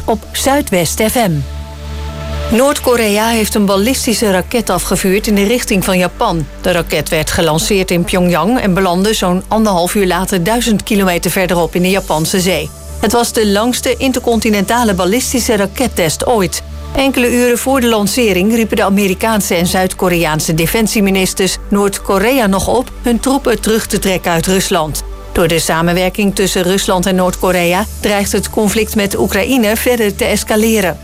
op Zuidwest FM. Noord-Korea heeft een ballistische raket afgevuurd in de richting van Japan. De raket werd gelanceerd in Pyongyang en belandde zo'n 1,5 uur later 1000 kilometer verderop in de Japanse zee. Het was de langste intercontinentale ballistische rakettest ooit. Enkele uren voor de lancering riepen de Amerikaanse en Zuid-Koreaanse defensieministers Noord-Korea nog op hun troepen terug te trekken uit Rusland. Door de samenwerking tussen Rusland en Noord-Korea dreigt het conflict met Oekraïne verder te escaleren.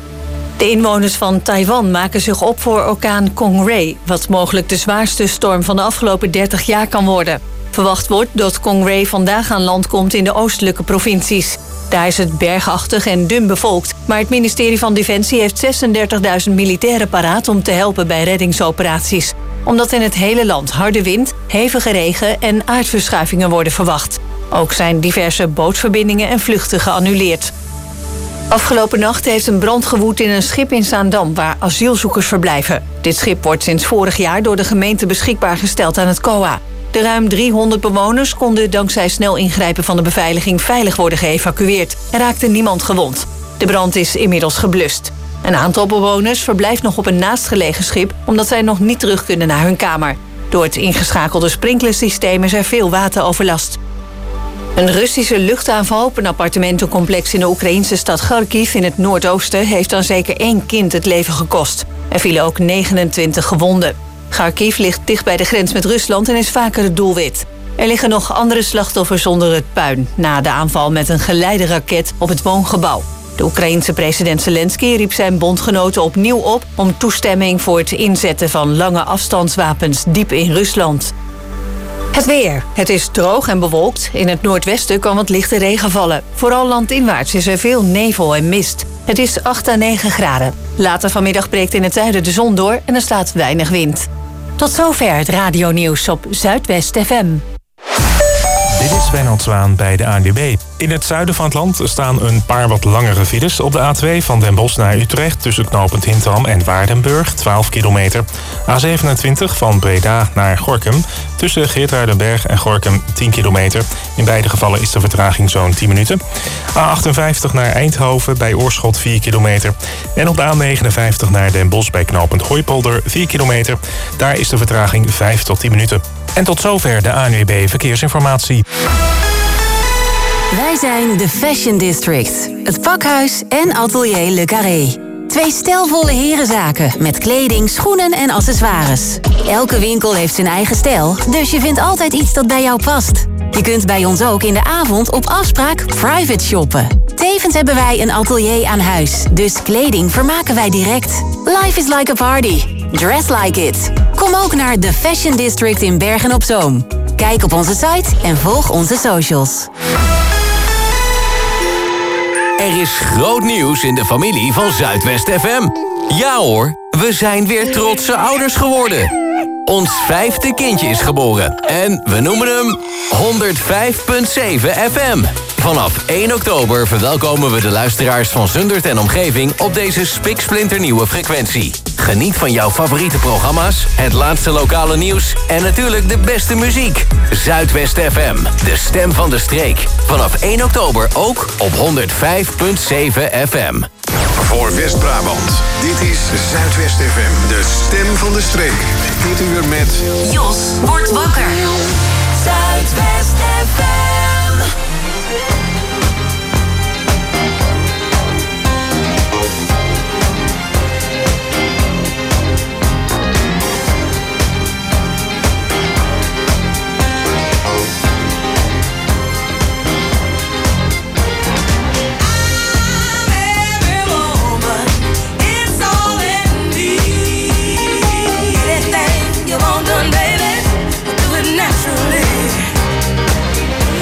De inwoners van Taiwan maken zich op voor orkaan Kongray, wat mogelijk de zwaarste storm van de afgelopen 30 jaar kan worden. Verwacht wordt dat Kongray vandaag aan land komt in de oostelijke provincies. Daar is het bergachtig en dun bevolkt, maar het ministerie van Defensie heeft 36.000 militairen paraat om te helpen bij reddingsoperaties. Omdat in het hele land harde wind, hevige regen en aardverschuivingen worden verwacht. Ook zijn diverse bootverbindingen en vluchten geannuleerd. Afgelopen nacht heeft een brand gewoed in een schip in Zaandam waar asielzoekers verblijven. Dit schip wordt sinds vorig jaar door de gemeente beschikbaar gesteld aan het COA. De ruim 300 bewoners konden dankzij snel ingrijpen van de beveiliging veilig worden geëvacueerd en raakte niemand gewond. De brand is inmiddels geblust. Een aantal bewoners verblijft nog op een naastgelegen schip omdat zij nog niet terug kunnen naar hun kamer. Door het ingeschakelde sprinklersysteem is er veel wateroverlast. Een Russische luchtaanval op een appartementencomplex in de Oekraïnse stad Kharkiv in het noordoosten heeft dan zeker 1 kind het leven gekost. Er vielen ook 29 gewonden. Kharkiv ligt dicht bij de grens met Rusland en is vaker het doelwit. Er liggen nog andere slachtoffers onder het puin na de aanval met een geleideraket op het woongebouw. De Oekraïense president Zelensky riep zijn bondgenoten opnieuw op om toestemming voor het inzetten van lange afstandswapens diep in Rusland. Het weer. Het is droog en bewolkt. In het noordwesten kan wat lichte regen vallen. Vooral landinwaarts is er veel nevel en mist. Het is 8 à 9 graden. Later vanmiddag breekt in het zuiden de zon door en er staat weinig wind. Tot zover het radionieuws op Zuidwest FM. Dit is Wijnand Zwaan bij de ANWB. In het zuiden van het land staan een paar wat langere files. Op de A2 van Den Bosch naar Utrecht tussen knooppunt Hinterham en Waardenburg, 12 kilometer. A27 van Breda naar Gorinchem tussen Geertruidenberg en Gorinchem, 10 kilometer. In beide gevallen is de vertraging zo'n 10 minuten. A58 naar Eindhoven bij Oorschot, 4 kilometer. En op de A59 naar Den Bosch bij knooppunt Hooipolder, 4 kilometer. Daar is de vertraging 5 tot 10 minuten. En tot zover de ANWB Verkeersinformatie. Wij zijn de Fashion District. Het pakhuis en atelier Le Carré. 2 stijlvolle herenzaken met kleding, schoenen en accessoires. Elke winkel heeft zijn eigen stijl, dus je vindt altijd iets dat bij jou past. Je kunt bij ons ook in de avond op afspraak private shoppen. Tevens hebben wij een atelier aan huis, dus kleding vermaken wij direct. Life is like a party. Dress like it. Kom ook naar The Fashion District in Bergen-op-Zoom. Kijk op onze site en volg onze socials. Er is groot nieuws in de familie van Zuidwest FM. Ja hoor, we zijn weer trotse ouders geworden. Ons 5e kindje is geboren en we noemen hem 105.7 FM. Vanaf 1 oktober verwelkomen we de luisteraars van Zundert en omgeving op deze spiksplinternieuwe frequentie. Geniet van jouw favoriete programma's, het laatste lokale nieuws en natuurlijk de beste muziek. Zuidwest FM, de stem van de streek. Vanaf 1 oktober ook op 105.7 FM. Voor West-Brabant, dit is Zuidwest FM, de stem van de streek. Dit uur met Jos wordt wakker. Zuidwest FM. Baby, do it naturally.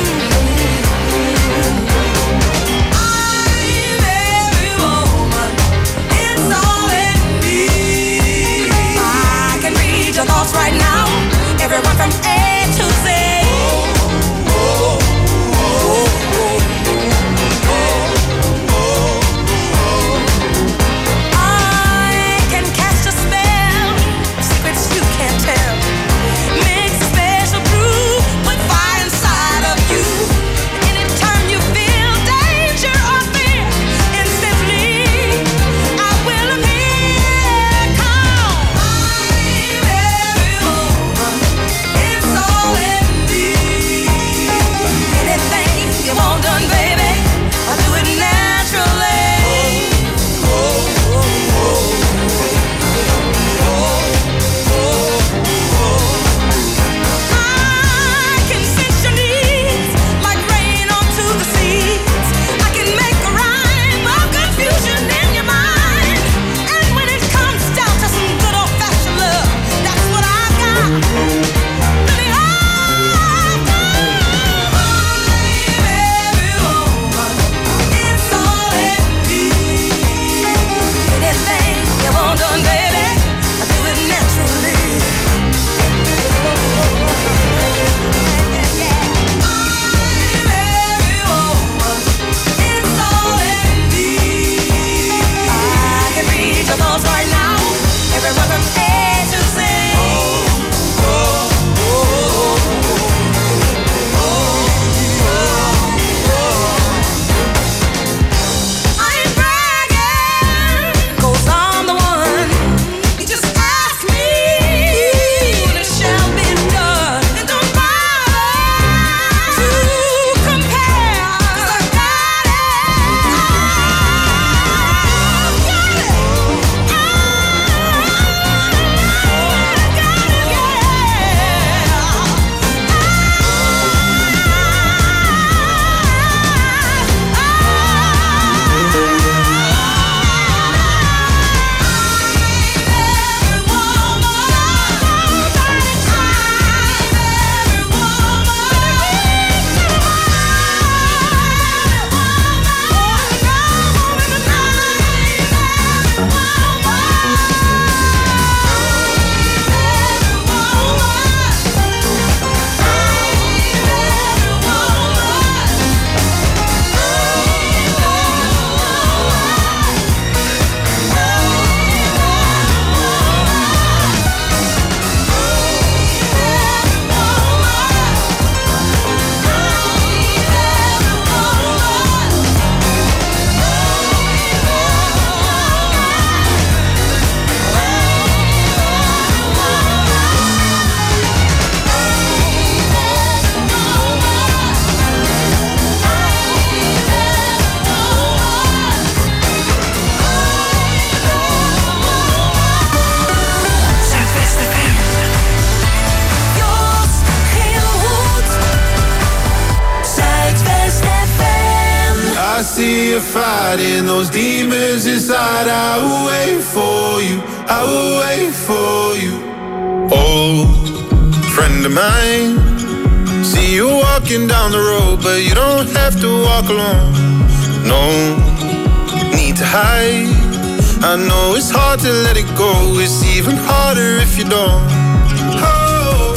you fighting those demons inside, I will wait for you, I will wait for you. Old friend of mine, see you walking down the road, but you don't have to walk alone. No need to hide, I know it's hard to let it go, it's even harder if you don't. Oh,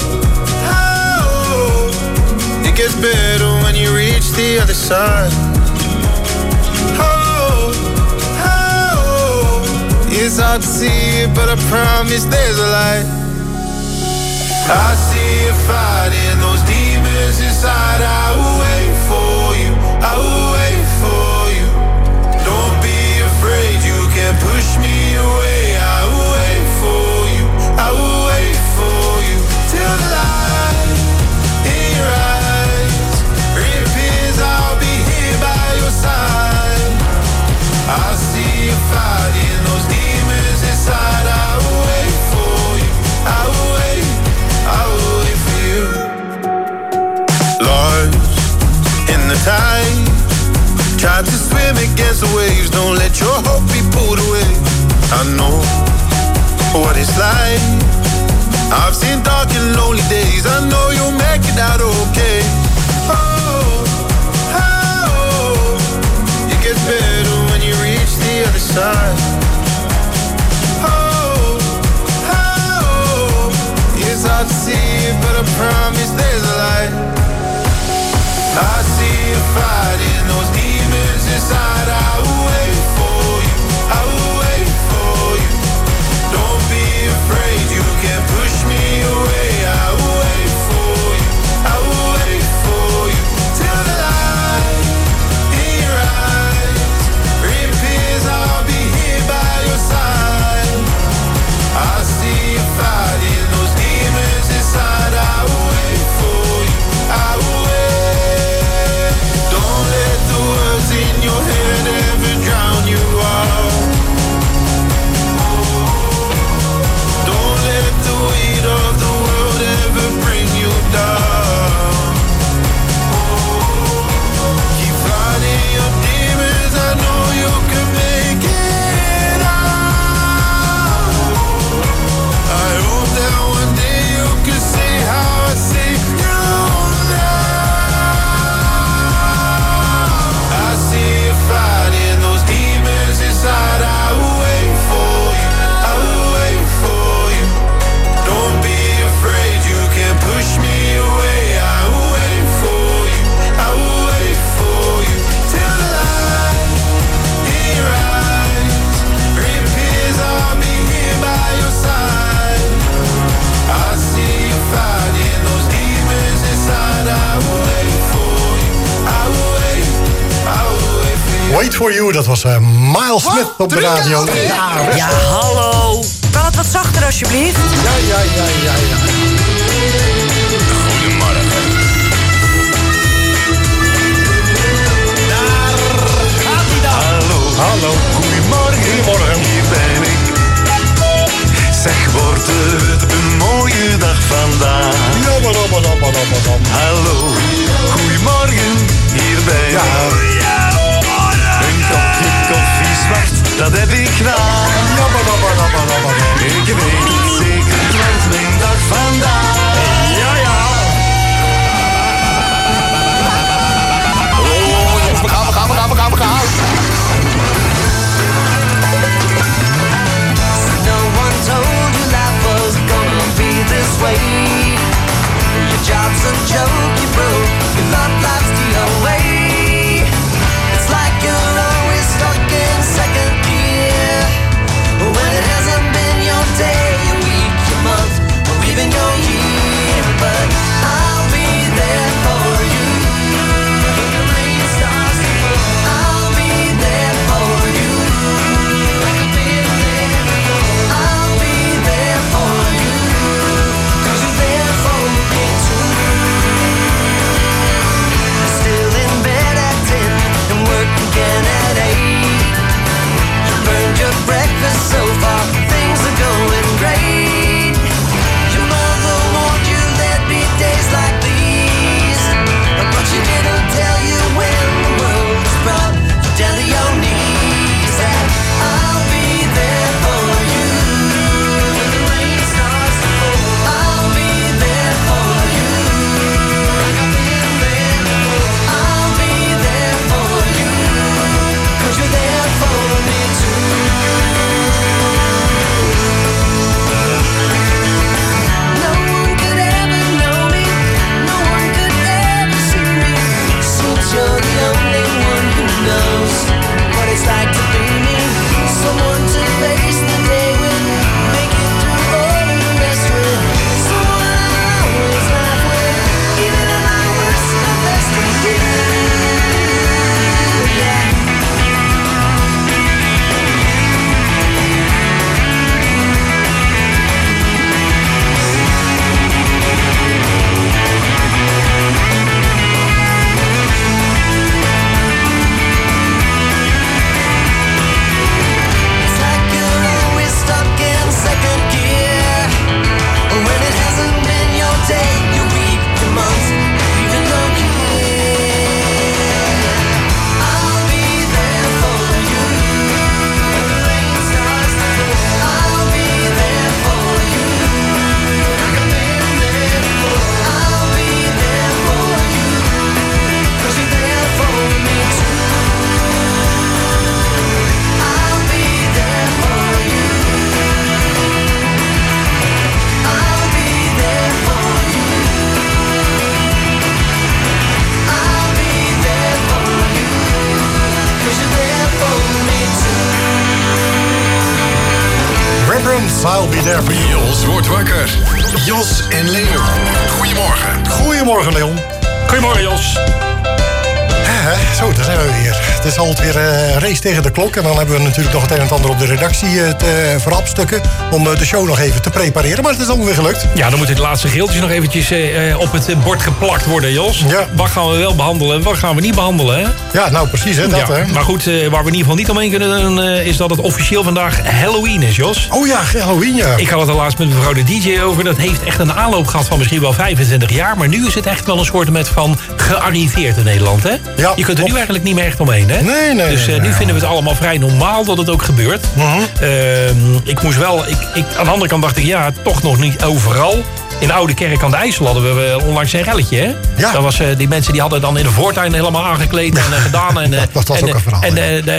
oh, it gets better when you reach the other side. Oh, oh, it's hard to see it, but I promise there's a light. I see you fighting those demons inside, I will wait for you, I will wait for you. Don't be afraid, you can't push me away, I will wait for you, I will wait for you. Till the light in your eyes reappears, I'll be here by your side. I see you fighting those demons inside, I will wait for you, I will wait, I will wait for you. Lost in the tide, tried to swim against the waves, don't let your hope be pulled away. I know what it's like, I've seen dark and lonely days, I know you'll make it out okay. Oh, oh, it gets better when you reach the other side. Oh, oh, it's hard to see it, but I promise there's a light. I see you fighting those demons inside, I will wait for you, I will wait for you. Don't be afraid, you can't push me away, I will wait for you, I will wait for you. Till the light in your eyes reappears, I'll be here by your side. I see you fighting those demons inside, I will wait for you, I will wait. Don't let the words in your head ever drown you out. Don't let the weight of the world ever bring you down. Keep fighting your demons, I know you can make it out. I hope that one day you can see how I see you now. I see you fighting those demons inside, I will wait for you, I will wait for you. Don't be afraid, you can't push me away, I will wait for you, I will wait for you. Till the light in your eyes reappears, I'll be here by your side. I see you fighting those demons inside, I will wait for you, I will wait, I will wait for you. Wait for you, dat was Miles Smith op de radio. Ja, hallo. Kan het wat zachter alsjeblieft? Ja. Goedemorgen. Daar gaat hij dan. Hallo. Goedemorgen. Hier ben ik. Zeg, wordt het een mooie dag vandaag? Hallo, goedemorgen, hier ben ik. Een kopje koffie zwart, dat heb ik graag. Ik weet het zeker, het wordt mijn dag vandaag. Ja. Oh, jongens, we gaan. No one told you life was gonna be this way. Your job's a joke, you broke. Your love life's the away. It's like you're always stuck in second gear. When it hasn't been your day, you I'll be there for you. Jos wordt wakker. Jos en Leon. Goedemorgen. Goedemorgen, Leon. Goedemorgen, Jos. Zo, daar zijn we weer. Het is altijd weer een race tegen de klok. En dan hebben we natuurlijk nog het een en ander op de redactie te verhapstukken. Om de show nog even te prepareren. Maar het is allemaal weer gelukt. Ja, dan moeten de laatste geeltjes nog eventjes op het bord geplakt worden, Jos. Ja. Wat gaan we wel behandelen en wat gaan we niet behandelen, hè? Ja, nou precies, hè, dat, Ja, hè. maar goed, waar we in ieder geval niet omheen kunnen doen... is dat het officieel vandaag Halloween is, Jos. Oh ja, Halloween, ja. Ik had het er laatst met mevrouw de DJ over. Dat heeft echt een aanloop gehad van misschien wel 25 jaar. Maar nu is het echt wel een soort met van gearriveerd in Nederland, hè? Ja, je kunt er nu eigenlijk niet meer echt omheen, hè? Nee. Dus nu vinden we het allemaal vrij normaal dat het ook gebeurt. Ik moest wel... aan de andere kant dacht ik, ja, toch nog niet overal. In Oude Kerk aan de IJssel hadden we onlangs een relletje, hè? Ja. Dat was, die mensen die hadden dan in de voortuin helemaal aangekleed en gedaan. En, dat was ook een verhaal.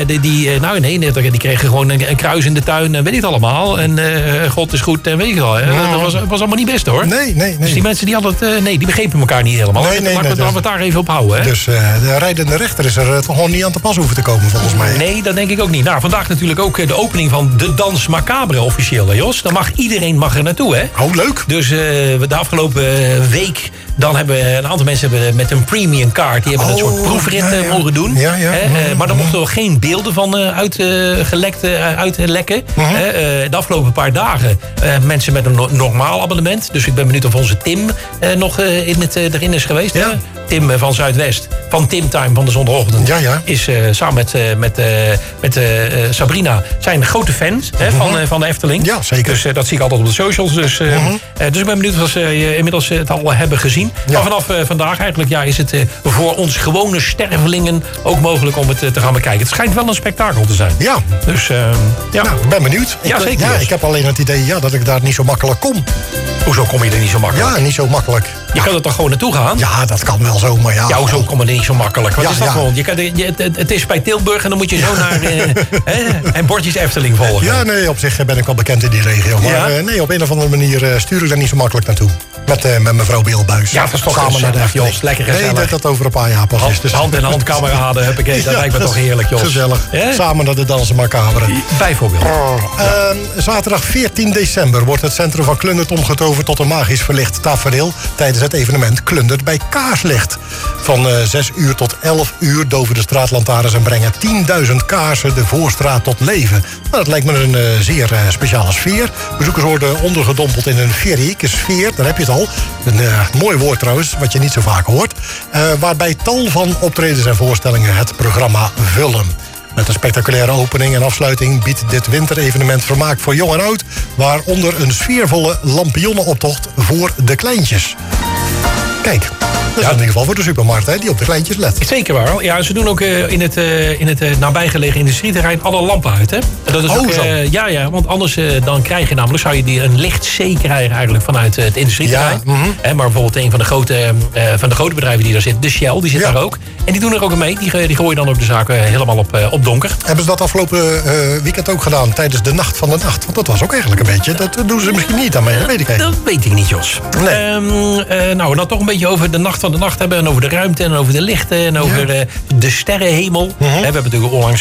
Die kregen gewoon een kruis in de tuin en weet ik het allemaal. En God is goed en weet ik het al. Dat was allemaal niet best, hoor. Nee. Dus die mensen die hadden het... die begrepen elkaar niet helemaal. Laten we het daar even op houden, hè? Dus de rijdende rechter is er toch gewoon niet aan te pas hoeven te komen, volgens mij. Nee, dat denk ik ook niet. Nou, vandaag natuurlijk ook de opening van de Dans Macabre officieel, hè, Jos. Dan mag iedereen er naartoe, hè? Oh, leuk. Dus de afgelopen week... Dan hebben een aantal mensen met een premium card... die hebben een soort proefrit mogen doen. Ja. Maar dan mochten er geen beelden van uitlekken. De afgelopen paar dagen mensen met een normaal abonnement. Dus ik ben benieuwd of onze Tim nog erin is geweest. Ja. Tim van Zuidwest, van Tim Time van de zondagochtend... Ja. is samen met Sabrina zijn grote fans van de Efteling. Ja, zeker. Dus dat zie ik altijd op de socials. Dus ik ben benieuwd of ze inmiddels het al hebben gezien. Ja. Maar vanaf vandaag eigenlijk is het voor ons gewone stervelingen ook mogelijk om het te gaan bekijken. Het schijnt wel een spektakel te zijn. Ja. Dus ja. Nou, ik ben benieuwd. Ja, zeker. Ik heb alleen het idee dat ik daar niet zo makkelijk kom. Hoezo kom je er niet zo makkelijk? Ja, niet zo makkelijk. Je kan er toch gewoon naartoe gaan? Ja, dat kan wel zo, maar ja. Ja, hoezo kom je er niet zo makkelijk? Wat is dat gewoon? Het is bij Tilburg en dan moet je zo naar en bordjes Efteling volgen. Ja, nee, op zich ben ik wel bekend in die regio. Maar nee, op een of andere manier stuur ik daar niet zo makkelijk naartoe. Met mevrouw Beelbuis. Ja, dat is toch samen naar de Efteling. Jos, lekker gezellig. Nee, dat over een paar jaar pas is. Dus. Hand in hand kameraden, huppakee, dat lijkt me toch heerlijk, Jos. Gezellig. Samen naar de Dansen Macabre. Bijvoorbeeld. Zaterdag 14 december wordt het centrum van Klundert omgetoverd tot een magisch verlicht tafereel tijdens het evenement Klundert bij Kaarslicht. Van 6 uur tot 11 uur doven de straatlantaarns en brengen 10.000 kaarsen de voorstraat tot leven. Nou, dat lijkt me een zeer speciale sfeer. Bezoekers worden ondergedompeld in een feerieke sfeer, daar heb je het al. Een mooi woord trouwens, wat je niet zo vaak hoort. Waarbij tal van optredens en voorstellingen het programma vullen. Met een spectaculaire opening en afsluiting biedt dit winterevenement vermaak voor jong en oud, waaronder een sfeervolle lampionnenoptocht voor de kleintjes. Kijk, dat is in ieder geval voor de supermarkt, hè, die op de kleintjes let. Zeker waar. Ja, ze doen ook in het nabijgelegen industrieterrein alle lampen uit, hè? Dat is ook, ja, want anders dan krijg je namelijk, zou je een lichtzee krijgen eigenlijk vanuit het industrieterrein. Ja, maar bijvoorbeeld een van de grote bedrijven die daar zit, de Shell, die zit daar ook. En die doen er ook aan mee. Die gooien dan ook de zaken helemaal op donker. Hebben ze dat afgelopen weekend ook gedaan tijdens de Nacht van de Nacht? Want dat was ook eigenlijk een beetje, dat doen ze misschien niet aan mee, dat weet ik Dat weet ik niet, Jos. Nee. Nou, dan toch een beetje over de Nacht van de Nacht hebben en over de ruimte en over de lichten en over de sterrenhemel. We hebben natuurlijk onlangs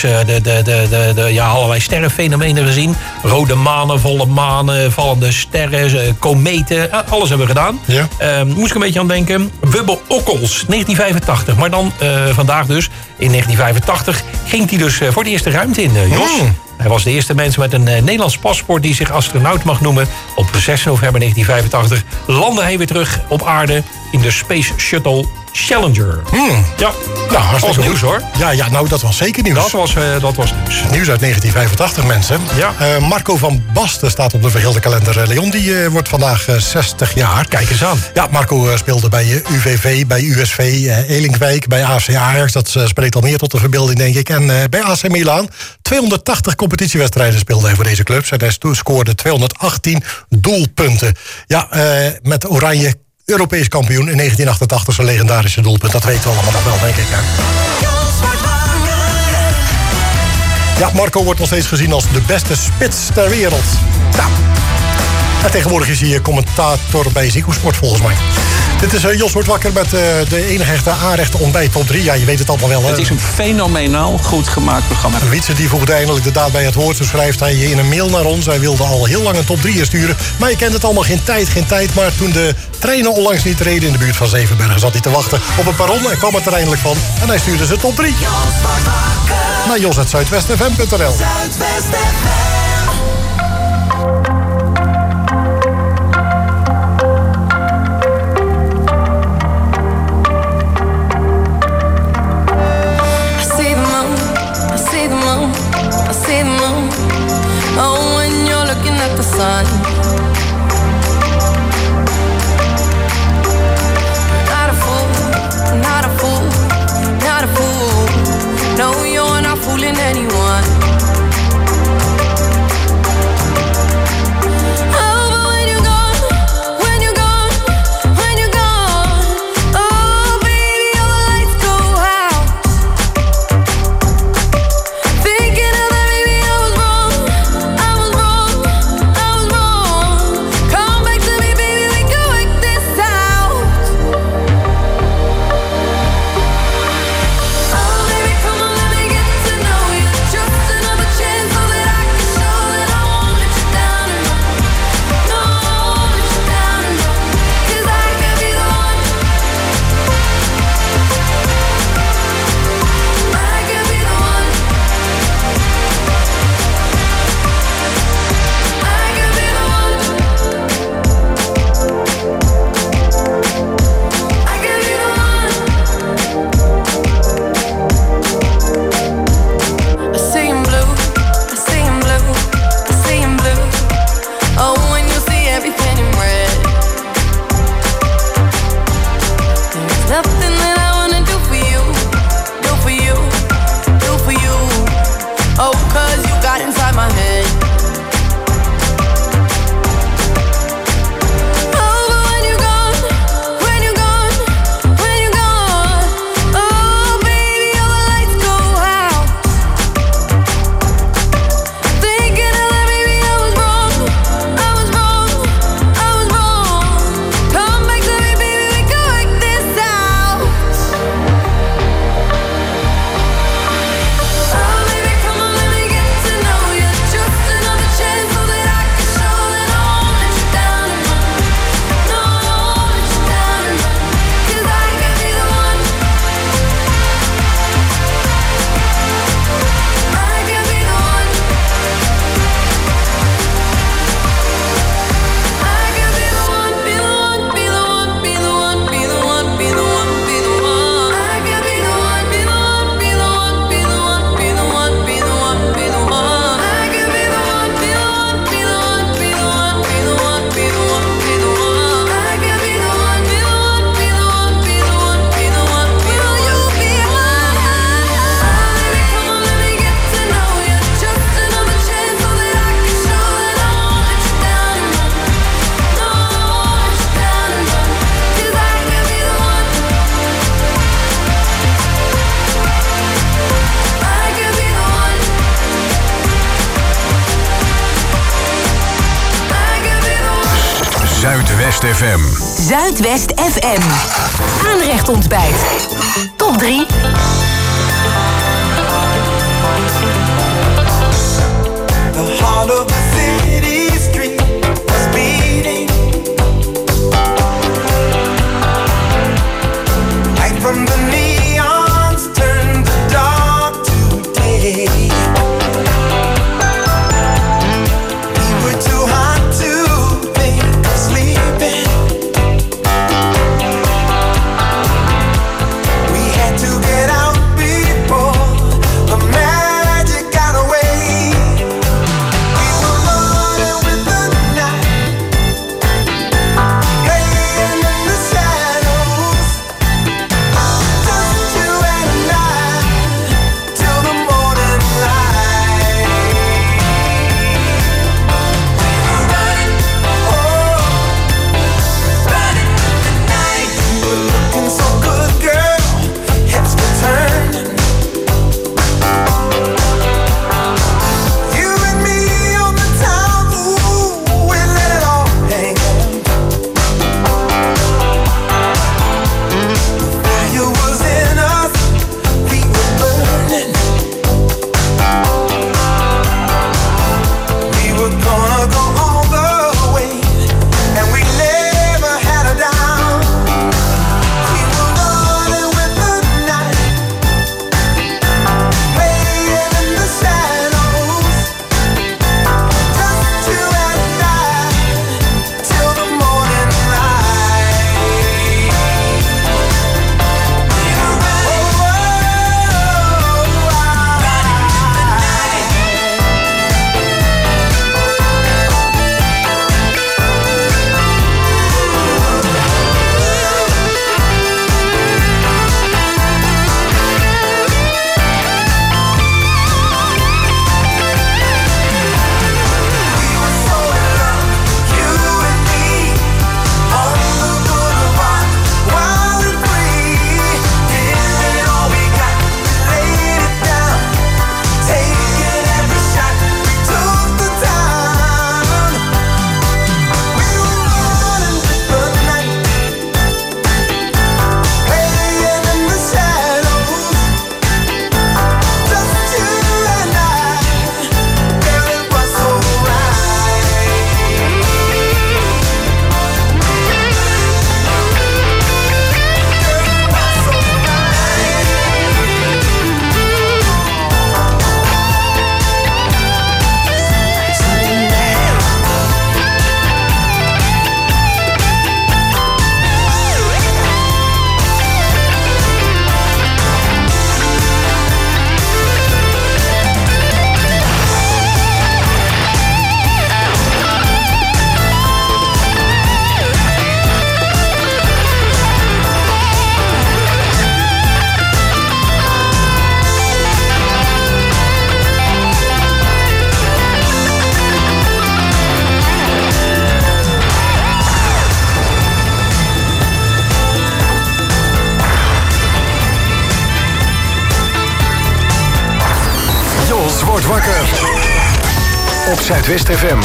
allerlei sterrenfenomenen gezien. Rode manen, volle manen, vallende sterren, kometen, alles hebben we gedaan. Ja. Moest ik een beetje aan denken. Wubbe Okkels, 1985. Maar dan vandaag dus, in 1985, ging hij dus voor de eerste ruimte in, Jos. Hij was de eerste mens met een Nederlands paspoort die zich astronaut mag noemen. Op 6 november 1985 landde hij weer terug op aarde in de Space Shuttle Challenger. Ja, dat was nieuws, hoor. Ja, nou, dat was zeker nieuws. Dat was nieuws. Nieuws uit 1985, mensen. Ja. Marco van Basten staat op de vergilde kalender. Leon, die wordt vandaag 60 jaar. Kijk eens aan. Ja, Marco speelde bij UVV, bij USV, Elinkwijk, bij AC Ajax. Dat spreekt al meer tot de verbeelding, denk ik. En bij AC Milan 280 competitiewedstrijden speelde hij voor deze clubs. En hij scoorde 218 doelpunten. Ja, met Oranje Europees kampioen in 1988, zijn legendarische doelpunt. Dat weten we allemaal nog wel, denk ik. Hè? Ja, Marco wordt nog steeds gezien als de beste spits ter wereld. Nou, en tegenwoordig is hij commentator bij Ziggo Sport, volgens mij. Dit is Jos wordt wakker met de enige echte aanrechte ontbijt top 3. Ja, je weet het allemaal wel. Hè? Het is een fenomenaal goed gemaakt programma. Wietse die voegde eindelijk de daad bij het woord. Zo schrijft hij in een mail naar ons. Hij wilde al heel lang een top 3 sturen. Maar je kent het allemaal geen tijd. Maar toen de treinen onlangs niet reden in de buurt van Zevenbergen... zat hij te wachten op een perron en kwam het er eindelijk van. En hij stuurde zijn top 3. Naar jos@zuidwestfm.nl. Oh, when you're looking at the sun, not a fool, not a fool, not a fool. No, you're not fooling anyone. Oh, but when you're gone, when you're gone, when you're gone, oh, baby, all the lights go out. Thinking of that, maybe I was wrong. Come back to me, baby, we can work this out. Oh, baby, come on, let me get to know you. Just another chance so that I can show that I won't let you down and run. No, I won't let you down and run. 'Cause I could be the one. I could be the one. I could be the one. I could be the one. I see in blue, I see in blue, I see in blue. Oh, when you see everything in red. There's nothing that I wanna do for you, do for you, do for you. Oh, 'cause you got inside my head. Oh, but when you're gone, when you're gone, when you're gone, oh, baby, all the lights go out. Thinking of that, maybe I was wrong, I was wrong, I was wrong. Come back to me, baby, we can work this out. Oh, baby, come on, let me get to know you. Just another chance so that I can show that I won't let you down and run. No, I won't let you down and run. 'Cause I could be the one. I could be the one. I could be the one, be the one, be the one, be the one, be the one, be the one, be the one. I could be the one, be the one, be the one, be the one, be the one, be the one, be the one. I could be the one, be the one, be the one, be the one, be the one, be the one, be the one. I could be the one, be the one, be the one, be the one, be the one. Will you be mine? Baby, come on, let me get to know you. Just another chance so that I can show that I won't let you down and run. No, I won't let you down and run. 'Cause I could be the one. I could be the one. I could be the one. Zuidwest FM. Zuidwest FM. Aanrecht ontbijt. Top 3. The heart of the city street was beating. Light from the neons turned the dark to day. We were too hot to think of sleeping. We had to get out op Zuidwest FM.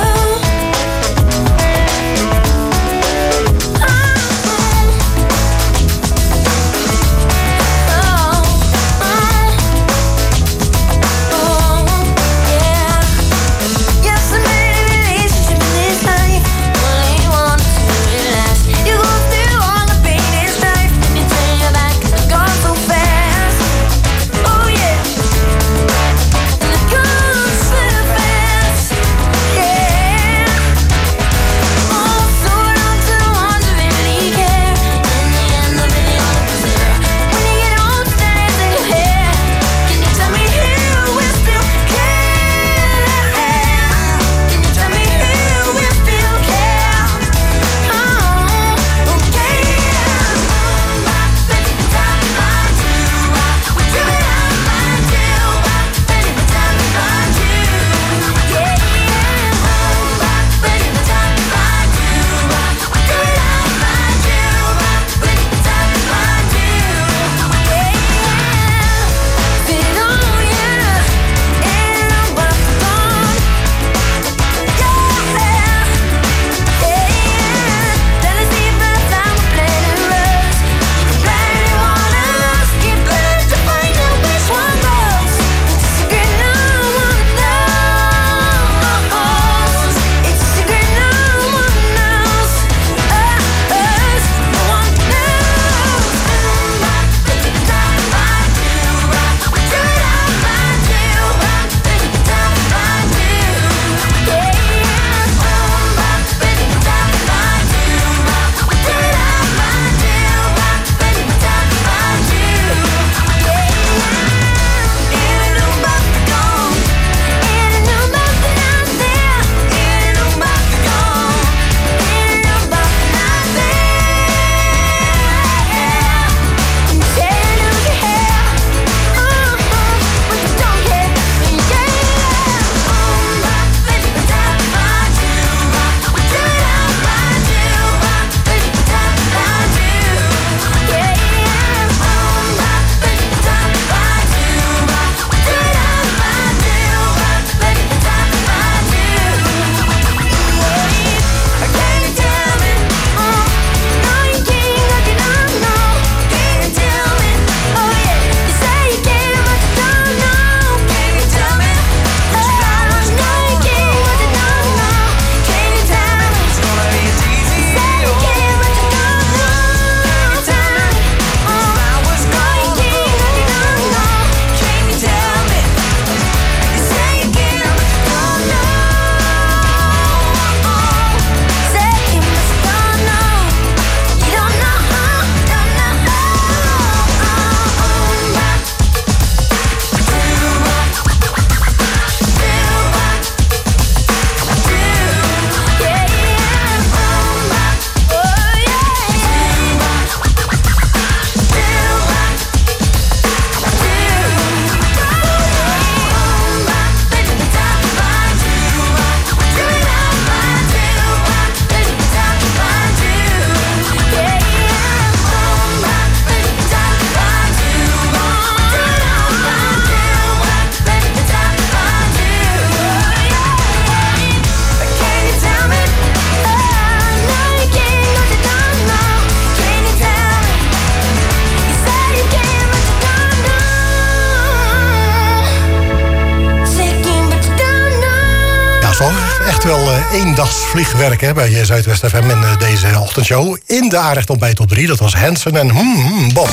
Eendagsvliegwerk hè, bij Zuidwest FM in deze ochtendshow. In de aanrecht ontbijt op 3, dat was Hansen en Bob.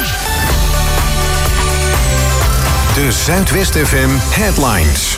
De Zuidwest FM Headlines.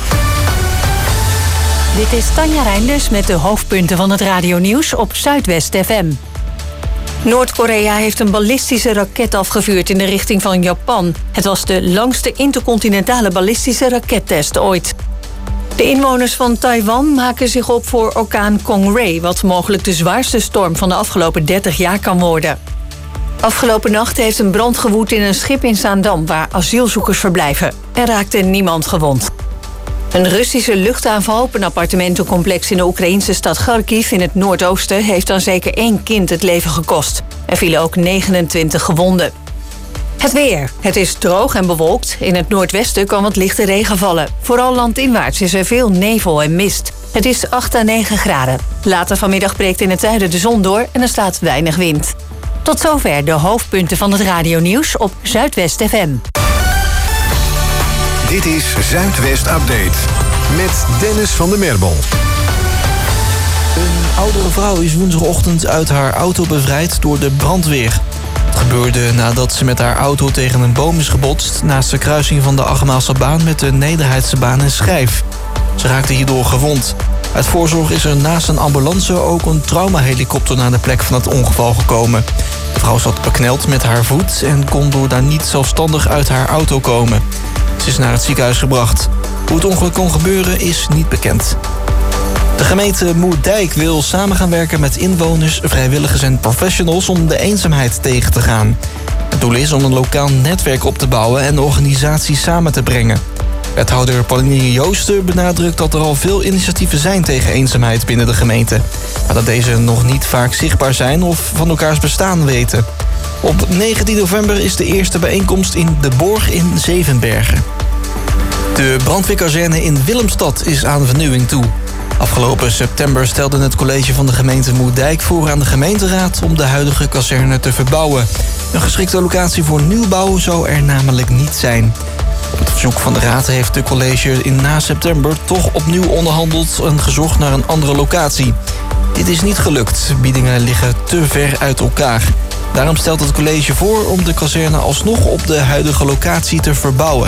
Dit is Tanja Reinders met de hoofdpunten van het radionieuws op Zuidwest FM. Noord-Korea heeft een ballistische raket afgevuurd in de richting van Japan. Het was de langste intercontinentale ballistische rakettest ooit. De inwoners van Taiwan maken zich op voor orkaan Kongray, wat mogelijk de zwaarste storm van de afgelopen 30 jaar kan worden. Afgelopen nacht heeft een brand gewoed in een schip in Zaandam, waar asielzoekers verblijven. Er raakte niemand gewond. Een Russische luchtaanval op een appartementencomplex in de Oekraïnse stad Kharkiv in het noordoosten heeft dan zeker 1 kind het leven gekost. Er vielen ook 29 gewonden. Het weer. Het is droog en bewolkt. In het noordwesten kan wat lichte regen vallen. Vooral landinwaarts is er veel nevel en mist. Het is 8 à 9 graden. Later vanmiddag breekt in het zuiden de zon door en er staat weinig wind. Tot zover de hoofdpunten van het radionieuws op Zuidwest FM. Dit is Zuidwest Update met Dennis van der Merbel. Een oudere vrouw is woensdagochtend uit haar auto bevrijd door de brandweer. Het gebeurde nadat ze met haar auto tegen een boom is gebotst naast de kruising van de Agemaalsebaan met de Nederheidsebaan in Schijf. Ze raakte hierdoor gewond. Uit voorzorg is er naast een ambulance ook een traumahelikopter naar de plek van het ongeval gekomen. De vrouw zat bekneld met haar voet en kon door daar niet zelfstandig uit haar auto komen. Ze is naar het ziekenhuis gebracht. Hoe het ongeluk kon gebeuren is niet bekend. De gemeente Moerdijk wil samen gaan werken met inwoners, vrijwilligers en professionals om de eenzaamheid tegen te gaan. Het doel is om een lokaal netwerk op te bouwen en de organisatie samen te brengen. Wethouder Pauline Joosten benadrukt dat er al veel initiatieven zijn tegen eenzaamheid binnen de gemeente, maar dat deze nog niet vaak zichtbaar zijn of van elkaars bestaan weten. Op 19 november is de eerste bijeenkomst in De Borg in Zevenbergen. De brandweerkazerne in Willemstad is aan vernieuwing toe. Afgelopen september stelde het college van de gemeente Moerdijk voor aan de gemeenteraad om de huidige kazerne te verbouwen. Een geschikte locatie voor nieuwbouw zou er namelijk niet zijn. Op het verzoek van de raad heeft de college na september toch opnieuw onderhandeld en gezocht naar een andere locatie. Dit is niet gelukt. Biedingen liggen te ver uit elkaar. Daarom stelt het college voor om de kazerne alsnog op de huidige locatie te verbouwen.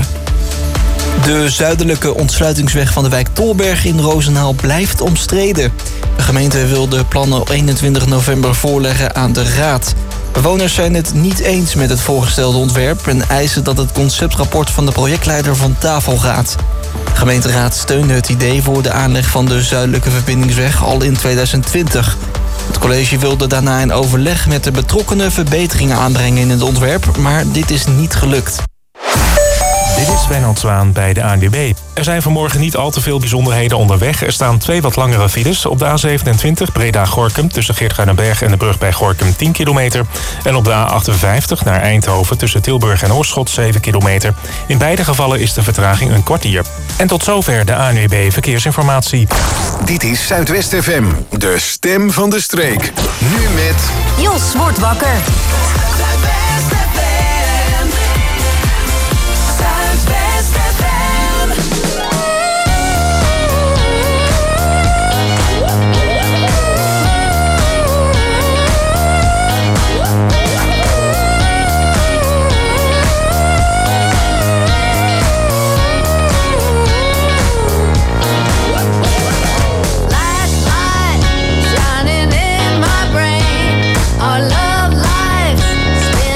De zuidelijke ontsluitingsweg van de wijk Tolberg in Rozenhaal blijft omstreden. De gemeente wil de plannen op 21 november voorleggen aan de raad. Bewoners zijn het niet eens met het voorgestelde ontwerp en eisen dat het conceptrapport van de projectleider van tafel gaat. De gemeenteraad steunde het idee voor de aanleg van de zuidelijke verbindingsweg al in 2020. Het college wilde daarna in overleg met de betrokkenen verbeteringen aanbrengen in het ontwerp, maar dit is niet gelukt. Dit is Wijnand Zwaan bij de ANWB. Er zijn vanmorgen niet al te veel bijzonderheden onderweg. Er staan 2 wat langere files. Op de A27 Breda-Gorinchem tussen Geertruidenberg en de brug bij Gorinchem 10 kilometer. En op de A58 naar Eindhoven tussen Tilburg en Oorschot 7 kilometer. In beide gevallen is de vertraging een kwartier. En tot zover de ANWB Verkeersinformatie. Dit is Zuidwest FM, de stem van de streek. Nu met... Jos wordt wakker. Shining in my brain, our love life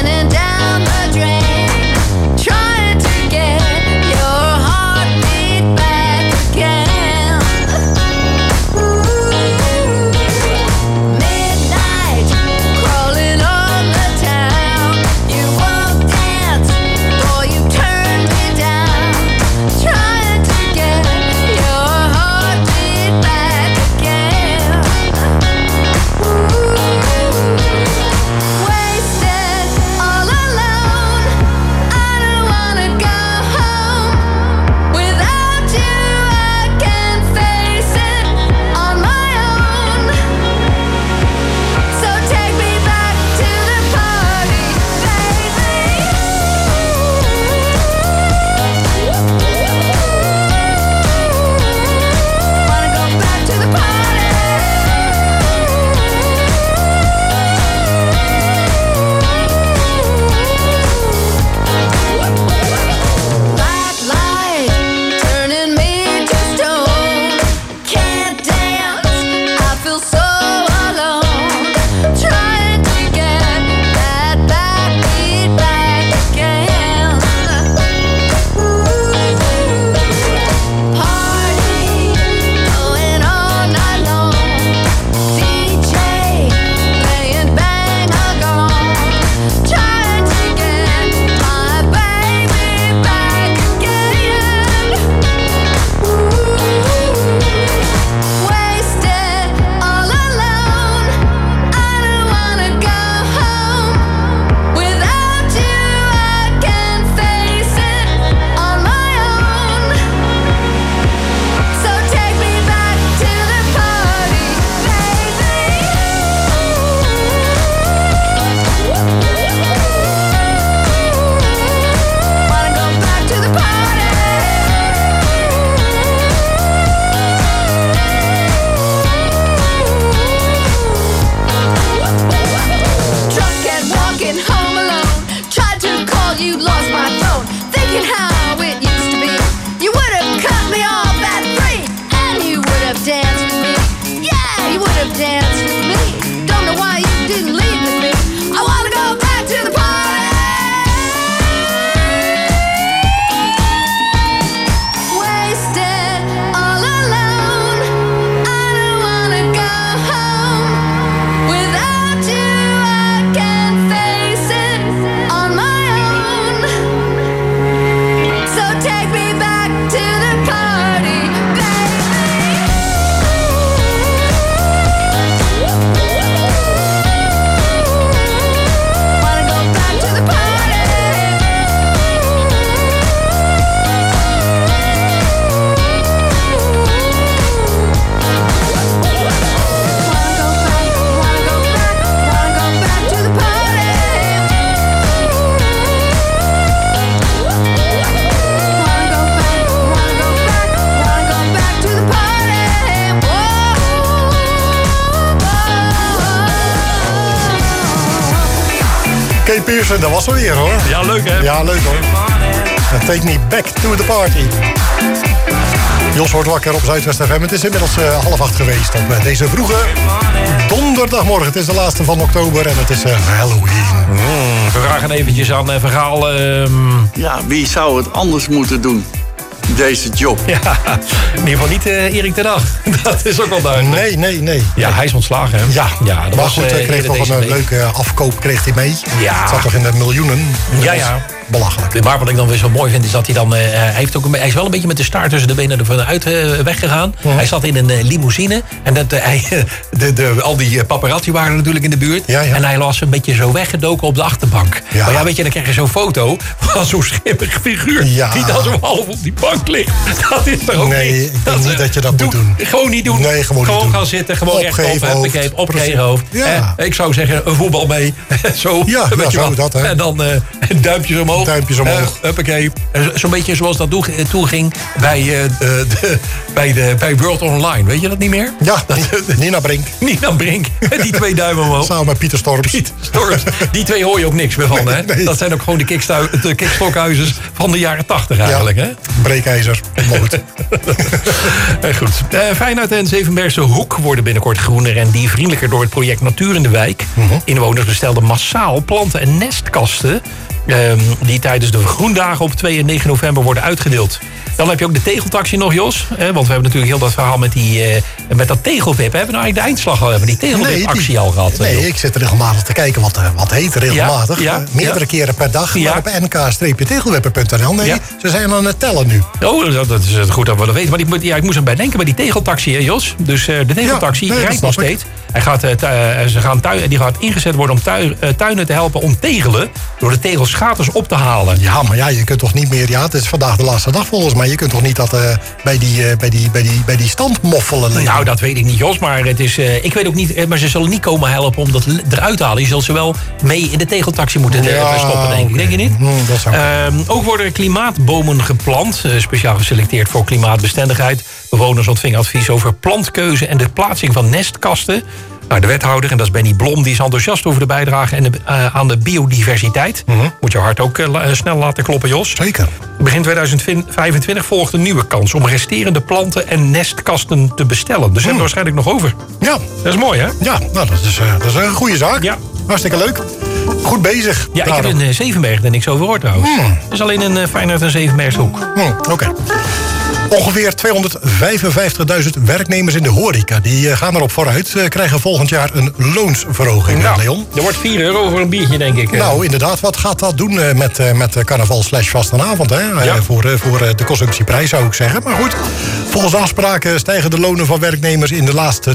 Kay Pearson, dat was er weer hoor. Ja, leuk hè? Ja, leuk hoor. En Take Me Back to the Party. Jos wordt wakker op Zuidwest FM. Het is inmiddels 7:30 geweest op deze vroege donderdagmorgen. Het is de laatste van oktober en het is Halloween. We vragen eventjes aan Vergaal. Ja, wie zou het anders moeten doen? Deze job. Ja, in ieder geval niet Erik ten Hag. Dat is ook wel duidelijk. Nee. Ja, hij is ontslagen. Hè? Ja, dat maar was, goed, hij kreeg toch een leuke afkoop kreeg hij mee. Ja. Het zat toch in de miljoenen. Ja. Belachelijk. Maar wat ik dan weer zo mooi vind is dat hij dan... hij is wel een beetje met de staart tussen de benen ervan uit weggegaan. Ja. Hij zat in een limousine. En al die paparazzi waren natuurlijk in de buurt. Ja. En hij was een beetje zo weggedoken op de achterbank. Ja. Maar ja, weet je, dan krijg je zo'n foto van zo'n schimmig figuur. Ja. Die dan zo half op die bank ligt. Dat is toch ook niet? Ik denk niet dat je dat moet doen. Gewoon niet doen. Nee, gewoon niet doen. Gaan zitten, gewoon rechtop. Opgeheven hoofd. Ja. Ik zou zeggen, een voetbal mee. Zo. Ja, zo dat hè. En dan duimpjes omhoog. Duimpjes omhoog. Huppakee. Zo'n beetje zoals dat toen ging bij World Online. Weet je dat niet meer? Ja, Nina Brink. Nina Brink. Die 2 duimen omhoog. Samen met Pieter Storms. Die 2 hoor je ook niks meer van. Hè? Nee. Dat zijn ook gewoon de kickstokhuizers van de jaren 80 eigenlijk. Hè? Breekijzer. Goed. Goed. Feyenoord en Zevenbergse Hoek worden binnenkort groener en diervriendelijker door het project Natuur in de Wijk. Inwoners bestelden massaal planten en nestkasten die tijdens de groendagen op 2 en 9 november worden uitgedeeld. Dan heb je ook de tegeltaxi nog, Jos. Want we hebben natuurlijk heel dat verhaal met dat tegelwip. Hebben we nou eigenlijk de eindslag al? Hebben die tegelwip-actie al gehad? Nee, ik zit regelmatig te kijken wat heet regelmatig. Meerdere keren per dag. Maar op nk-tegelwipper.nl. Nee, ze zijn aan het tellen nu. Oh, dat is goed dat we dat weten. Maar ik moest erbij denken bij die tegeltaxi, hè, Jos. Dus de tegeltaxi rijdt nog steeds. Die gaat ingezet worden om tuinen te helpen onttegelen door de tegels gratis op te halen. Ja, maar ja, je kunt toch niet meer... Ja, het is vandaag de laatste dag volgens mij. Je kunt toch niet dat bij die stand moffelen liggen? Nou, dat weet ik niet, Jos. Maar het is, ik weet ook niet... Maar ze zullen niet komen helpen om dat eruit te halen. Je zult ze wel mee in de tegeltaxi moeten stoppen, denk ik. Denk je niet? Dat zou ook worden klimaatbomen geplant. Speciaal geselecteerd voor klimaatbestendigheid. Bewoners ontvingen advies over plantkeuze en de plaatsing van nestkasten. Nou, de wethouder, en dat is Benny Blom, die is enthousiast over de bijdrage aan de biodiversiteit. Moet je hart ook snel laten kloppen, Jos. Zeker. Begin 2025 volgt een nieuwe kans om resterende planten en nestkasten te bestellen. Dus hebben we waarschijnlijk nog over. Ja. Dat is mooi, hè? Ja, nou, dat is een goede zaak. Ja. Hartstikke leuk. Goed bezig. Ja, ik heb in Zevenberg er niks over gehoord trouwens. Het is alleen een Feyenoord en Zevenbergse Hoek. Oké. Ongeveer 255.000 werknemers in de horeca. Die gaan erop vooruit. Krijgen volgend jaar een loonsverhoging, Leon. Er wordt €4 voor een biertje, denk ik. Nou, inderdaad. Wat gaat dat doen met carnaval/vastenavond? Voor de consumptieprijs, zou ik zeggen. Maar goed, volgens de afspraken stijgen de lonen van werknemers in de laagste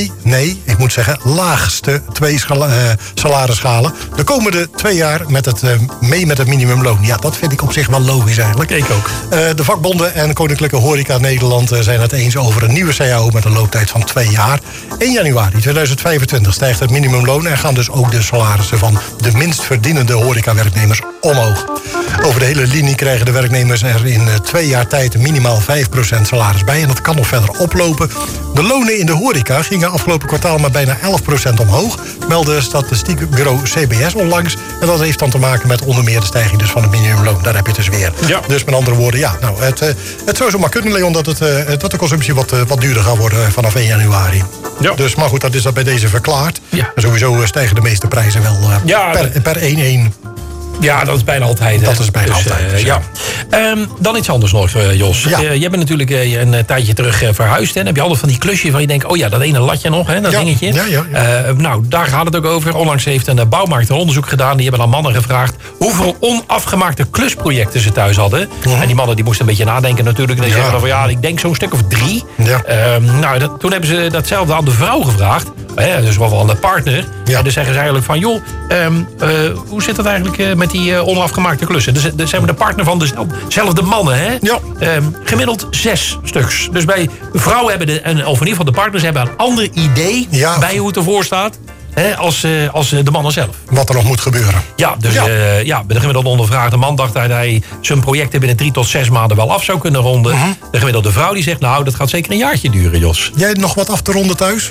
laagste 2 salarisschalen. De komende 2 jaar met het minimumloon. Ja, dat vind ik op zich wel logisch eigenlijk. Ik ook. De vakbonden en Koninklijke Horeca Nederland zijn het eens over een nieuwe CAO met een looptijd van 2 jaar. 1 januari 2025 stijgt het minimumloon en gaan dus ook de salarissen van de minst verdienende horecawerknemers omhoog. Over de hele linie krijgen de werknemers er in 2 jaar tijd minimaal 5% salaris bij en dat kan nog verder oplopen. De lonen in de horeca gingen afgelopen kwartaal maar bijna 11% omhoog, meldde statistiekbureau CBS onlangs. En dat heeft dan te maken met onder meer de stijging dus van het minimumloon. Daar heb je het dus weer. Ja. Dus met andere woorden, ja, nou, het zou zomaar kunnen, Leon, dat de consumptie wat duurder gaat worden vanaf 1 januari. Ja. Dus, maar goed, dat is dat bij deze verklaard. Ja. En sowieso stijgen de meeste prijzen wel per 1-1. Ja, dat is bijna altijd. Dat is bijna altijd. Dus ja. Dan iets anders nog, Jos. Ja. Jij bent natuurlijk een tijdje terug verhuisd. Hè? Dan heb je altijd van die klusjes van je denkt... oh ja, dat ene latje nog, hè, dat dingetje. Ja. Nou, daar gaat het ook over. Onlangs heeft een bouwmarkt een onderzoek gedaan. Die hebben aan mannen gevraagd... hoeveel onafgemaakte klusprojecten ze thuis hadden. En die mannen die moesten een beetje nadenken natuurlijk. En die zeggen dan van ik denk zo'n stuk of 3. Ja. Toen hebben ze datzelfde aan de vrouw gevraagd. Dus wel aan de partner. Ja. En dan zeggen ze eigenlijk van... joh, hoe zit dat eigenlijk met die onafgemaakte klussen? Dus zijn we de partner van dezelfde mannen, hè? Ja. Gemiddeld 6 stuks. Dus bij vrouwen hebben of in ieder geval de partners hebben een ander idee bij hoe het ervoor staat. Als de mannen zelf. Wat er nog moet gebeuren. Ja, dus bij de gemiddelde ondervraagde man dacht dat hij zijn projecten binnen 3 tot 6 maanden wel af zou kunnen ronden. De gemiddelde vrouw die zegt, nou, dat gaat zeker een jaartje duren, Jos. Jij nog wat af te ronden thuis?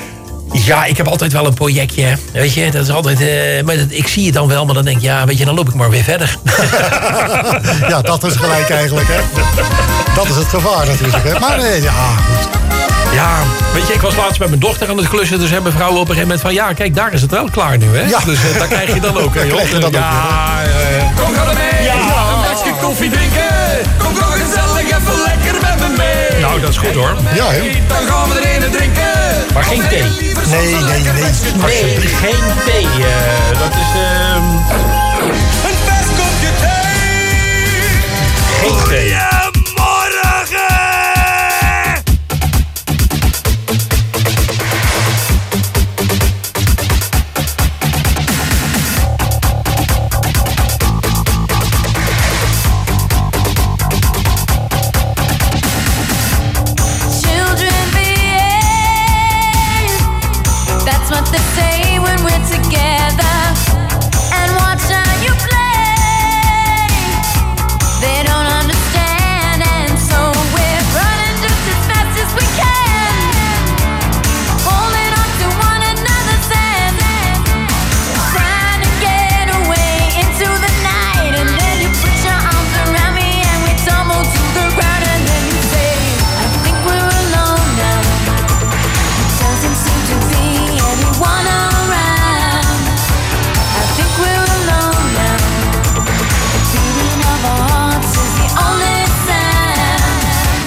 Ja, ik heb altijd wel een projectje. Weet je, dat is altijd. Maar ik zie het dan wel, maar dan denk ik, ja, weet je, dan loop ik maar weer verder. Ja, dat is gelijk eigenlijk, hè. Dat is het gevaar natuurlijk, hè. Maar ja, goed. Ja, weet je, ik was laatst met mijn dochter aan het klussen. Dus hebben vrouwen op een gegeven moment van... ja, kijk, daar is het wel klaar nu, hè? Ja. Dus daar krijg je dan ook, hè, joh. Krijg je dat ook, Kom, ga er mee! Ja. Een bakje koffie drinken! Kom gewoon gezellig even lekker met me mee! Nou, dat is goed, hoor. Ja, hè? Dan gaan we er een drinken. Maar geen thee. Nee. Nee, geen thee. Dat is... Een vers kopje thee. Geen thee. Children behave. That's what they say when we're together. And watch how you play. They don't understand, and so we're running just as fast as we can, holding on to one another's hands, trying to get away into the night. And then you put your arms around me and we tumble to the ground. And then you say, I think we're alone now. Doesn't seem to be anyone around. I think we're alone now. The beating of our hearts is the only sound.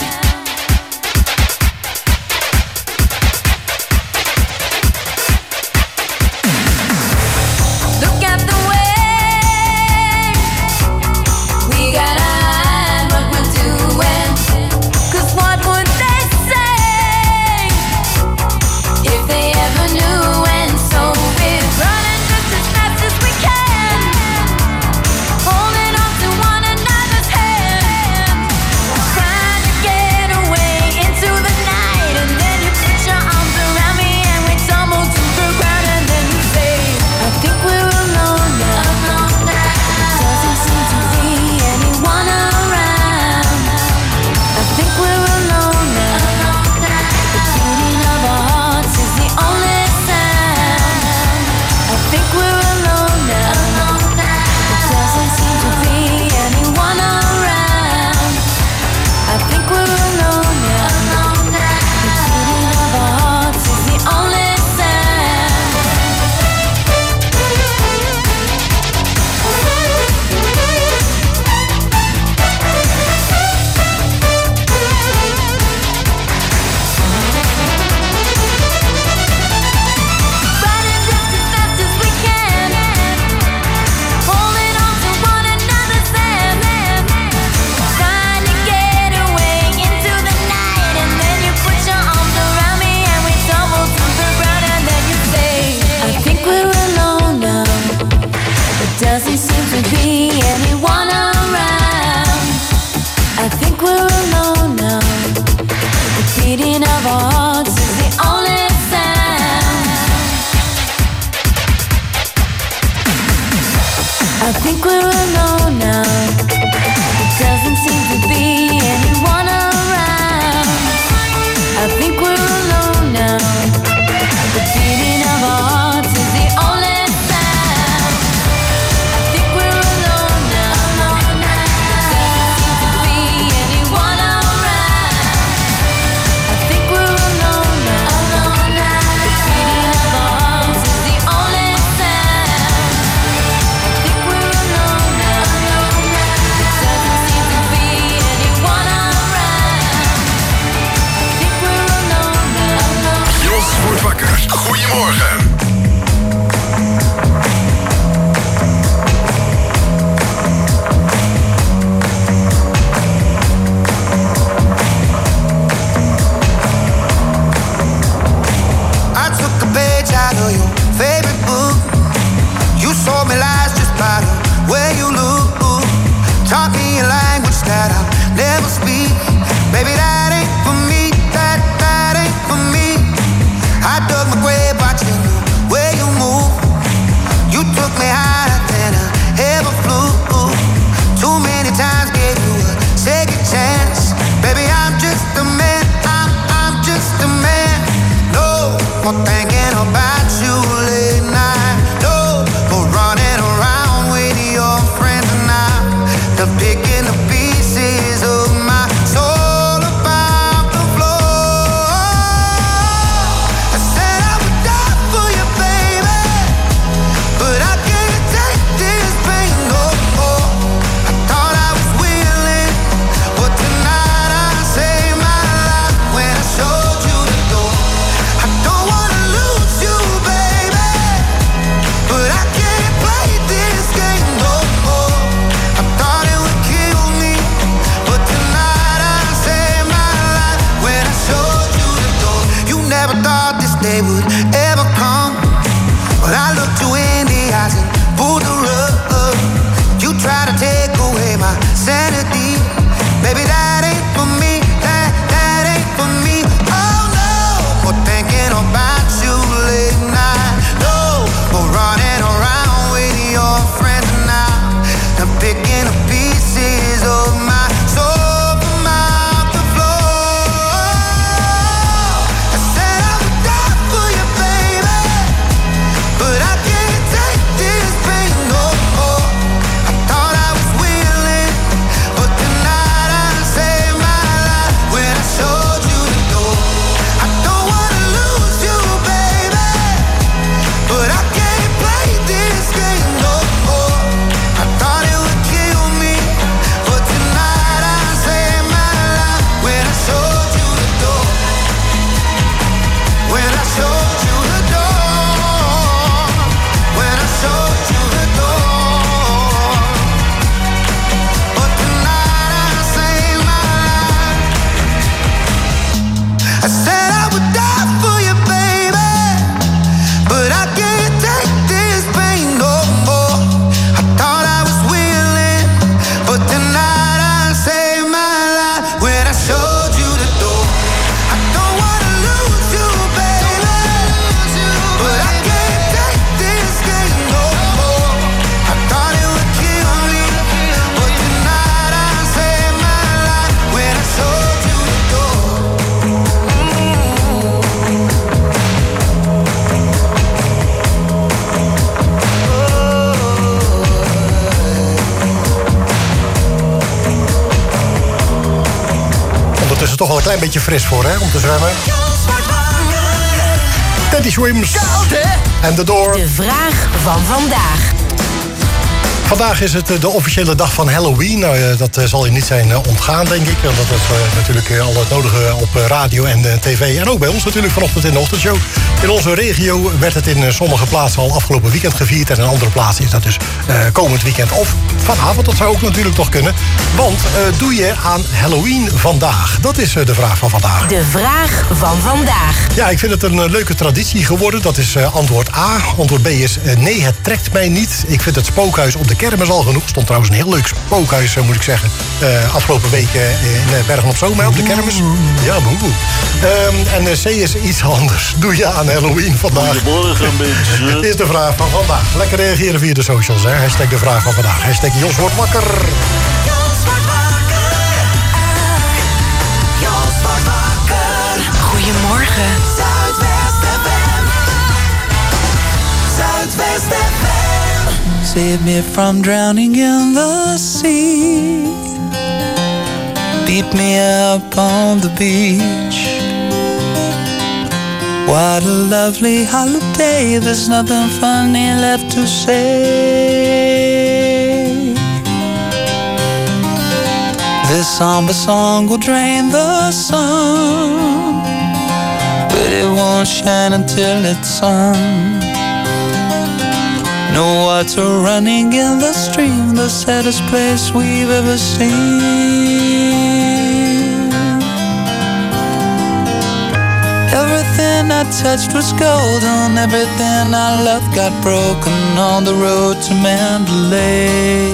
Look at the way we gotta hide what we're doing. 'Cause what would they say if they ever knew? And so we're running just as fast as we can, holding on to one another's hands, trying to get away into the night. And then you put your arms around me and we tumble to the ground. And then you say, I think we're alone now. Doesn't seem to be anyone around. I think we're alone now. The beating of our hearts is the only sound. I think we're alone now. Doesn't seem to be anyone around. I think we're alone now. The beating of our hearts is the only sound. Running just as fast as we can, holding on to one another's hands, trying to get away into the night. And then you put your arms around me and we tumble to the ground. And then you say, I think we're alone now. There doesn't seem to be anyone around. I think we're alone now. The beating of our hearts is the only sound. I think we're alone now. There doesn't seem to be anyone around. I think we're alone now. The beating of our hearts is the only sound. I think we're alone now. There doesn't seem to be anyone around. I think we're alone now. The beating of our hearts is the only sound. I think we're alone now. There doesn't seem to be anyone around. I think we're alone now. Jos wordt wakker. Goedemorgen. I took a page out of your favorite book. You sold me lies just by the way you look. Taught me a language that I'll never speak. Baby, that ain't for me. That ain't for me. I dug my grave watching the way you move. You took me higher than I ever flew. Too many times gave you a second chance. Baby, I'm just a man. I'm just a man. No more thinking about you late night. No, for running around with your friends and the picking the pieces of my soul about the floor. I said I would die for you, baby, but I can't take this pain no more. I thought I was willing, but tonight I saved my life when I showed you the door. I don't wanna lose you, baby, but I can't play this game no more. I thought it would kill me, but tonight I saved my life when I showed you the door. You never thought this day would ever come, but I looked you in the eyes and pulled the rug. You tried to take away my sanity, baby, that ain't for me, that ain't for me. Oh no, for thinking about you late night. No, for running around with your friends and I'm picking the pieces of my soul from out the floor. I said I would die for you, baby, but I can't take this pain no more. I thought I was willing, but tonight I saved my life when I showed you the door. I don't wanna lose you, baby, but I can't play this game no more. I thought it would kill me, but tonight I saved my life when I showed you the door. When I showed you the door. When I showed you the door. But tonight I saved my life. I said I would die for you, baby, but I can't take this pain no more. I thought I was willing, but tonight I saved my life when I showed you the door. I don't wanna lose you, baby, but I can't take this game no more. I thought it would kill me, but tonight I saved my life when I showed you the door. Ondertussen toch wel een klein beetje fris voor, hè, om te zwemmen. Teddy Swims en The Door. De vraag van vandaag. Vandaag is het de officiële dag van Halloween. Nou, dat zal je niet zijn ontgaan, denk ik. Want dat is natuurlijk al het nodige op radio en tv. En ook bij ons natuurlijk vanochtend in de ochtendshow. In onze regio werd het in sommige plaatsen al afgelopen weekend gevierd. En in andere plaatsen is dat dus komend weekend. Of vanavond, dat zou ook natuurlijk nog kunnen. Want doe je aan Halloween vandaag? Dat is de vraag van vandaag. De vraag van vandaag. Ja, ik vind het een leuke traditie geworden. Dat is antwoord A. Antwoord B is nee, het trekt mij niet. Ik vind het spookhuis op de kermis al genoeg. Stond trouwens een heel leuk spookhuis, moet ik zeggen. Afgelopen week in Bergen op Zoom op de kermis. Ja, boe. En C is iets anders. Doe je aan Halloween vandaag? Goedemorgen, mensen. Is de vraag van vandaag. Lekker reageren via de socials, hè. Hashtag de vraag van vandaag. Hashtag Jos wordt wakker. Goedemorgen. Zuidwest FM. Save me from drowning in the sea. Beat me up on the beach. What a lovely holiday. There's nothing funny left to say. This somber song will drain the sun, but it won't shine until it's sung. No water running in the stream, the saddest place we've ever seen. Everything I touched was golden, everything I loved got broken on the road to Mandalay.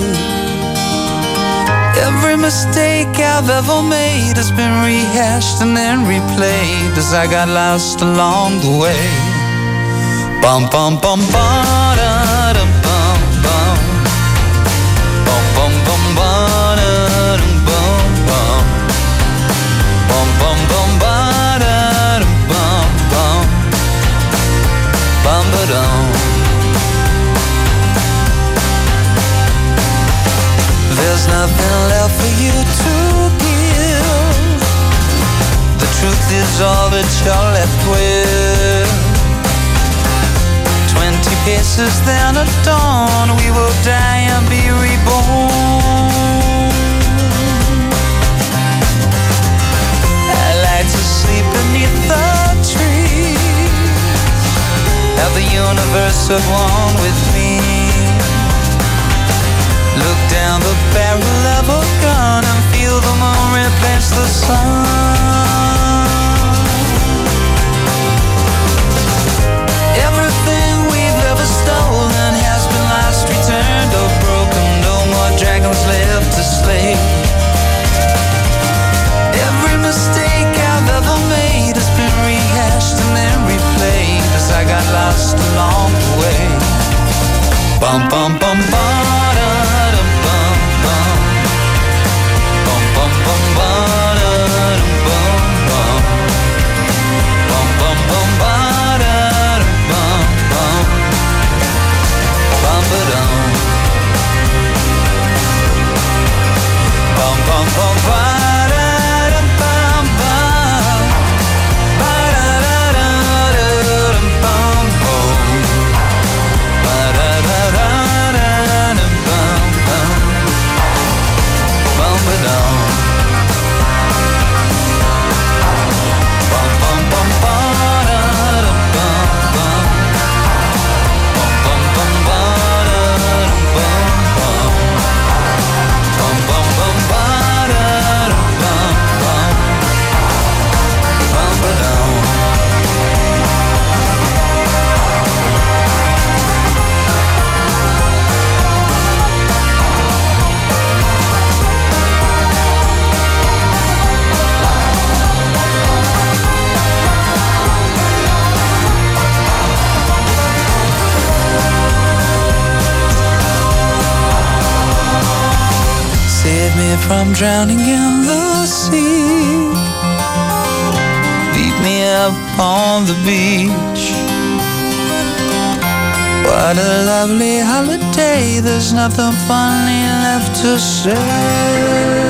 Every mistake I've ever made has been rehashed and then replayed as I got lost along the way. Bum bum bum ba da dum bum bum. Bum bum bum ba da dum bum bum. Bum bum bum ba da dum bum bum. nothing left for you to give. The truth is all that you're left with. 20 paces, then at dawn we will die and be reborn. I like to sleep beneath the trees, have the universe at one with me. Look down the barrel of a gun and feel the moon replace the sun. Everything we've ever stolen has been lost, returned, or broken. No more dragons left to slay. Every mistake I've ever made has been rehashed and then replayed, 'cause I got lost along the way. Bum bum bum bum. From drowning in the sea, beat me up on the beach. What a lovely holiday, there's nothing funny left to say.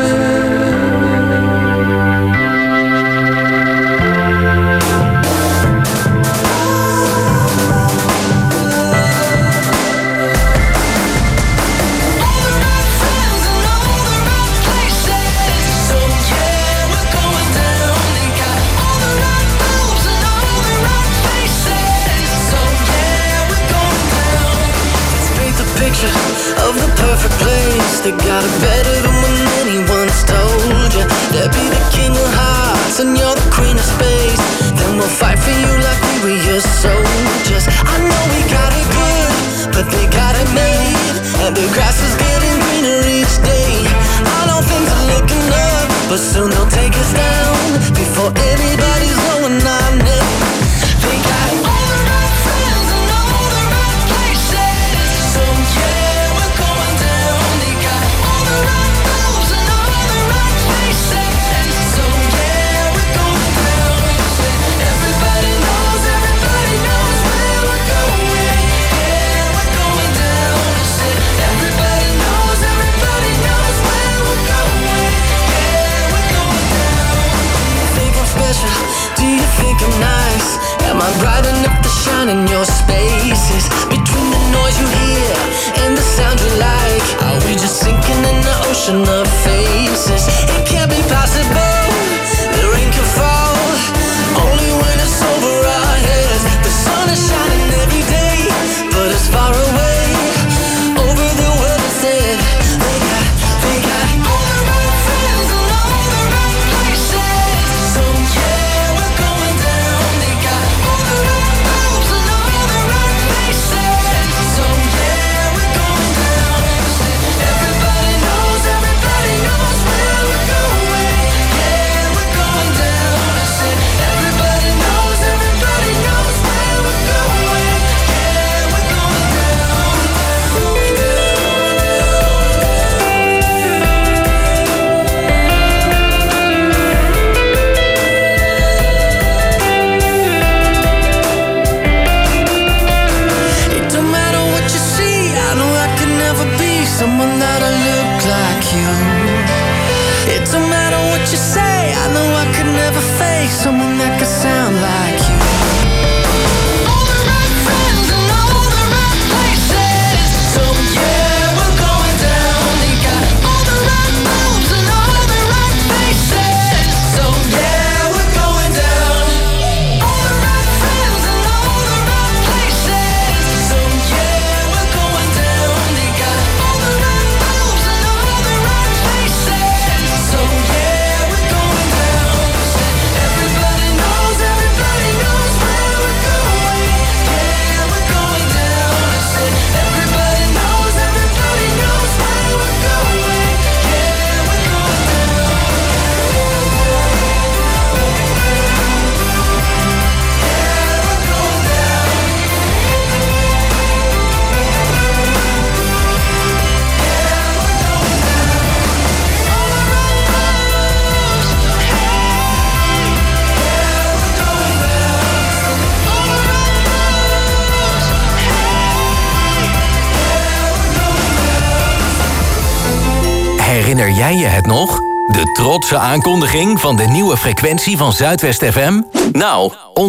Of the perfect place, they got it better than when anyone's told you. They'll be the king of hearts and you're the queen of space. Then we'll fight for you like we were your soldiers. I know we got it good, but they got it made, and the grass is getting greener each day. I know things are looking up, but soon they'll take us down before anybody's going on it. They got all the right friends and all the right places. So yeah, we're going down. They got all the right moves and all the right faces. So yeah, we're going down. Everybody knows where we're going. Yeah, we're going down. Everybody knows where we're going. Yeah, we're going down. Do you think I'm special? Do you think I'm nice? Am I bright enough to shine in your spaces? Between the noise you hear and the sound you like, are we just sinking in the ocean of faces? It can't be possible, the rain can fall only when it's over our heads. The sun is shining every day, but it's far away over the world instead. They got all the right friends and all the right places. So yeah, we're going down. They got all the right moves and all the right faces. So yeah, we're going down. Everybody knows where we're going. Yeah, Herinner jij je het nog? De trotse aankondiging van de nieuwe frequentie van Zuidwest FM? Nou,